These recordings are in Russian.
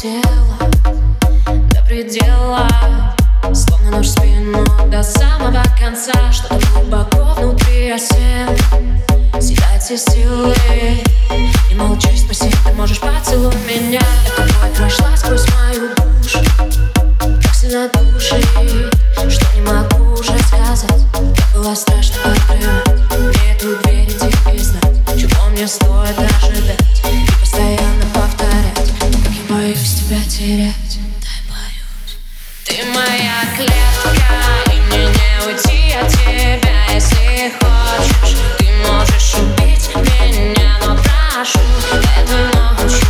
тела до предела, словно нож в спину до самого конца. Что-то глубоко внутри осел, съедает все силы. И молчи, спроси, ты можешь поцелуй меня. Эта боль прошла сквозь мою душу, так сильно душит, что не могу уже сказать. Как было страшно открывать мне эту дверь и тебе знать, чего мне стоит ожидать и постоянно повторять. Как я боюсь тебя терять, дай боюсь. Ты моя клетка, и мне не уйти от тебя. Если хочешь, ты можешь убить меня, но прошу, этой ночью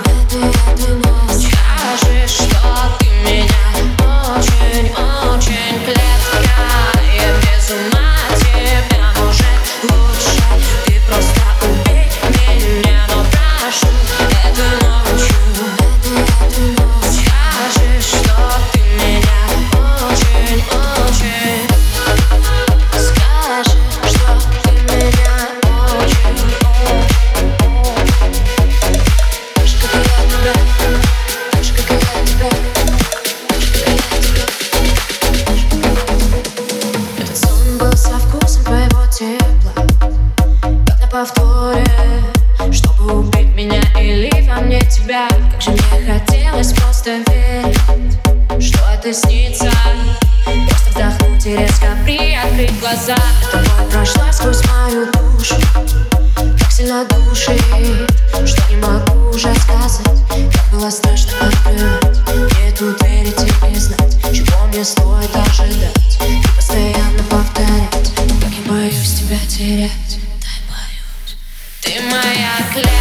скажи, что ты меня очень-очень клетка. Я без ума от тебя, может лучше ты просто убей меня, но прошу, этой ночью скажи, что ты меня очень-очень. Скажи, что ты меня очень. Так же, как и я тебя, так же, как и я тебя, этот сон был со вкусом твоего тепла, как на повторе, чтобы убить меня или во мне тебя. Как же мне хотелось просто верить, что это снится. Просто вдохнуть и резко приоткрыть глаза. Эта боль прошла сквозь мою душу, так сильно душит, что не могу уже сказать. Как было страшно открывать мне эту дверь и тебе знать, чего мне стоит ожидать и постоянно повторять. Как я боюсь тебя терять, дай боюсь. Ты моя клетка.